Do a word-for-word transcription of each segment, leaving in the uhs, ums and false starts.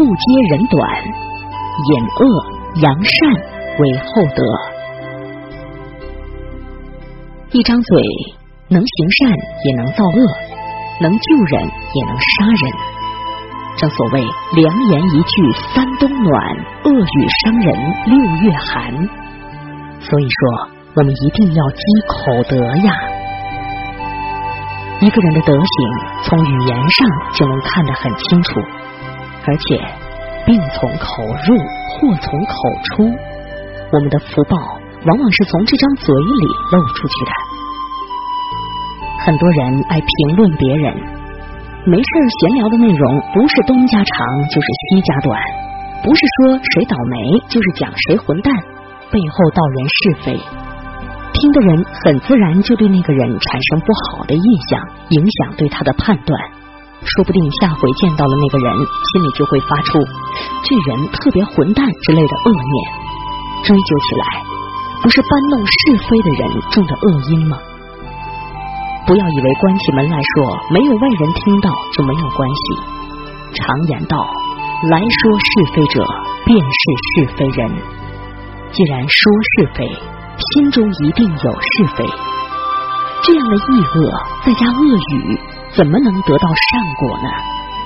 揭人短，隐恶扬善为厚德。一张嘴能行善也能造恶，能救人也能杀人。正所谓良言一句三冬暖，恶语伤人六月寒。所以说我们一定要积口德呀。一个人的德行从语言上就能看得很清楚，而且病从口入，祸从口出。我们的福报往往是从这张嘴里漏出去的。很多人爱评论别人，没事闲聊的内容不是东家长就是西家短，不是说谁倒霉就是讲谁混蛋，背后道人是非。听的人很自然就对那个人产生不好的印象，影响对他的判断。说不定下回见到了那个人，心里就会发出这人特别混蛋之类的恶念。追究起来，不是搬弄是非的人种的恶因吗？不要以为关起门来说没有外人听到就没有关系。常言道，来说是非者便是是非人。既然说是非，心中一定有是非。这样的异恶再加恶语，怎么能得到善果呢？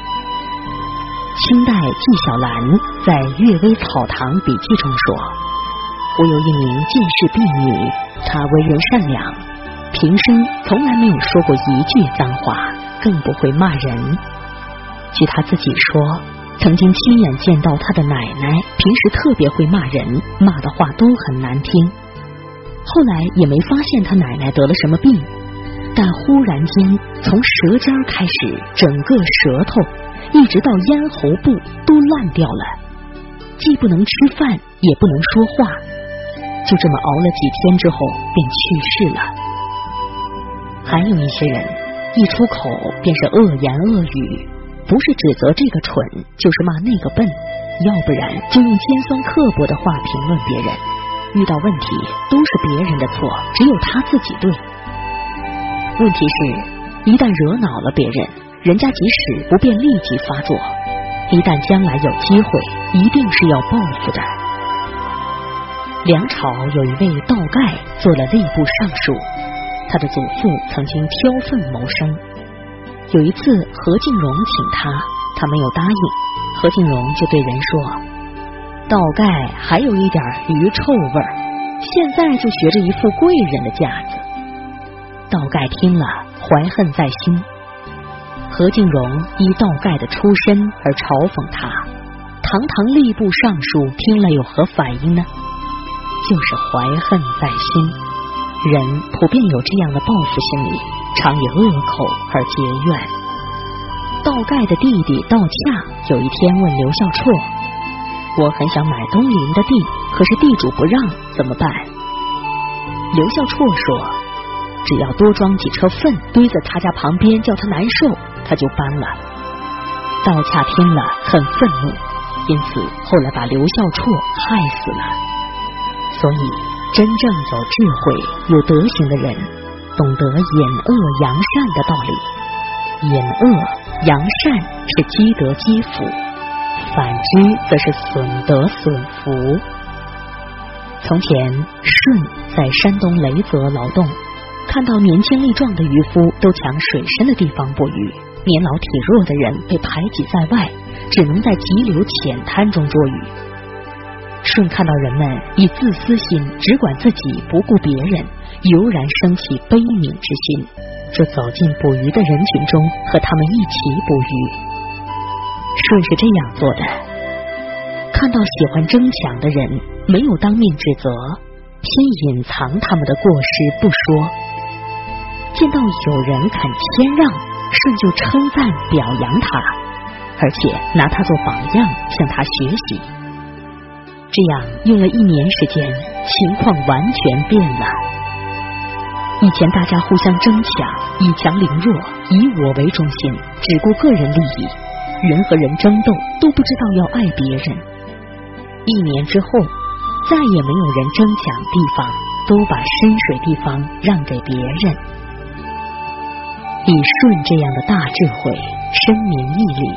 清代纪晓岚在《阅微草堂笔记》中说，我有一名近视婢女，她为人善良，平生从来没有说过一句脏话，更不会骂人。据她自己说，曾经亲眼见到她的奶奶平时特别会骂人，骂的话都很难听。后来也没发现她奶奶得了什么病，但忽然间从舌尖开始，整个舌头一直到咽喉部都烂掉了，既不能吃饭也不能说话，就这么熬了几天之后便去世了。还有一些人一出口便是恶言恶语，不是指责这个蠢，就是骂那个笨，要不然就用尖酸刻薄的话评论别人。遇到问题都是别人的错，只有他自己对。问题是，一旦惹恼了别人，人家即使不便立即发作，一旦将来有机会，一定是要报复的。梁朝有一位道盖做了吏部尚书，他的祖父曾经挑粪谋生。有一次何敬荣请他，他没有答应，何敬荣就对人说，道盖还有一点鱼臭味儿，现在就学着一副贵人的架子。道盖听了怀恨在心，何敬荣依道盖的出身而嘲讽他，堂堂吏部尚书听了有何反应呢？就是怀恨在心。人普遍有这样的报复心理，常以恶口而结怨。道盖的弟弟道洽有一天问刘孝绰，我很想买东邻的地，可是地主不让，怎么办？刘孝绰说，只要多装几车粪堆在他家旁边，叫他难受，他就搬了。道洽听了很愤怒，因此后来把刘孝绰害死了。所以真正有智慧有德行的人，懂得隐恶扬善的道理。隐恶扬善是积德积福，反之则是损德损福。从前舜在山东雷泽劳动，看到年轻力壮的渔夫都抢水深的地方捕鱼，年老体弱的人被排挤在外，只能在急流浅滩中捉鱼。舜看到人们以自私心只管自己不顾别人，油然升起悲悯之心，就走进捕鱼的人群中，和他们一起捕鱼。舜是这样做的，看到喜欢争抢的人，没有当面指责，偏隐藏他们的过失不说。见到有人肯谦让，舜就称赞表扬他，而且拿他做榜样，向他学习。这样用了一年时间，情况完全变了。以前大家互相争抢，以强凌弱，以我为中心，只顾个人利益，人和人争斗都不知道要爱别人。一年之后，再也没有人争抢地方，都把深水地方让给别人。以舜这样的大智慧，深明义理，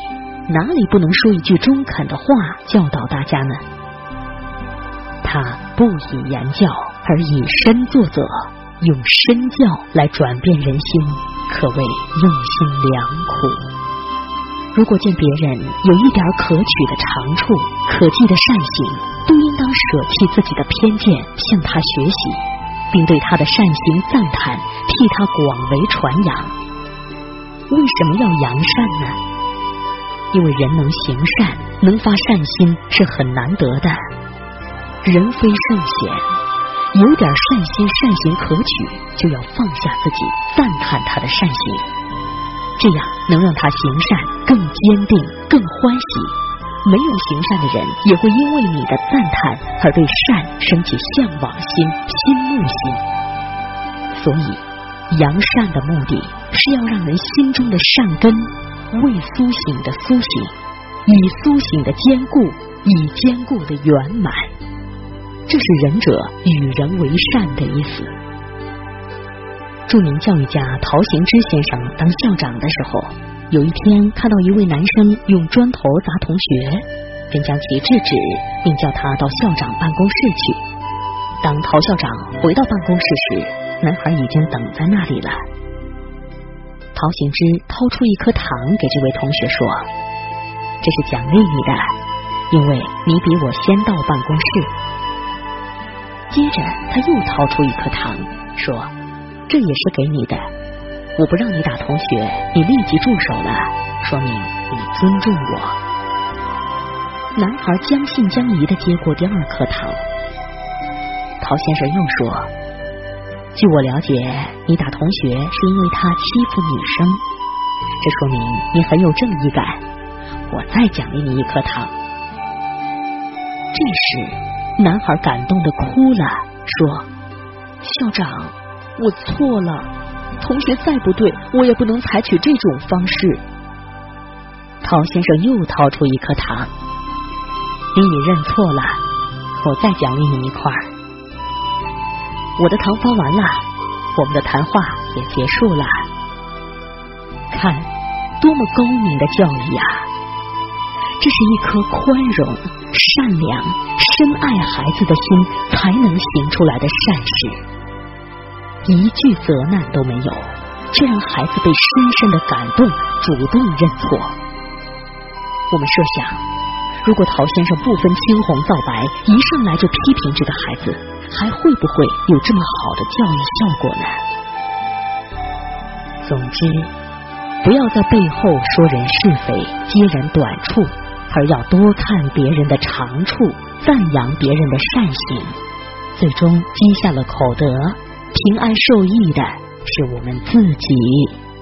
哪里不能说一句中肯的话教导大家呢？他不以言教，而以身作则，用身教来转变人心，可谓用心良苦。如果见别人有一点可取的长处，可记的善行，都应当舍弃自己的偏见，向他学习，并对他的善行赞叹，替他广为传扬。为什么要扬善呢？因为人能行善，能发善心是很难得的。人非圣贤，有点善心善行可取，就要放下自己，赞叹他的善行，这样能让他行善更坚定，更欢喜。没有行善的人也会因为你的赞叹而对善升起向往心、心慕心。所以扬善的目的是要让人心中的善根未苏醒的苏醒，以苏醒的坚固，以坚固的圆满。这是仁者与人为善的意思。著名教育家陶行知先生当校长的时候，有一天看到一位男生用砖头砸同学，便将其制止，并叫他到校长办公室去。当陶校长回到办公室时，男孩已经等在那里了。陶行知掏出一颗糖给这位同学说：“这是奖励你的，因为你比我先到办公室。”接着他又掏出一颗糖说：“这也是给你的，我不让你打同学，你立即住手了，说明你尊重我。”男孩将信将疑地接过第二颗糖。陶先生又说：“据我了解，你打同学是因为他欺负女生，这说明你很有正义感，我再奖励你一颗糖。”这时男孩感动地哭了，说：“校长，我错了，同学再不对，我也不能采取这种方式。”陶先生又掏出一颗糖：“你已认错了，我再奖励你一块。”我的糖发完了，我们的谈话也结束了。看，多么高明的教育呀！这是一颗宽容、善良、深爱孩子的心才能行出来的善事。一句责难都没有，却让孩子被深深的感动，主动认错。我们设想，如果陶先生不分青红皂白，一上来就批评这个孩子，还会不会有这么好的教育效果呢？总之，不要在背后说人是非，揭人短处，而要多看别人的长处，赞扬别人的善行，最终积下了口德，平安受益的是我们自己。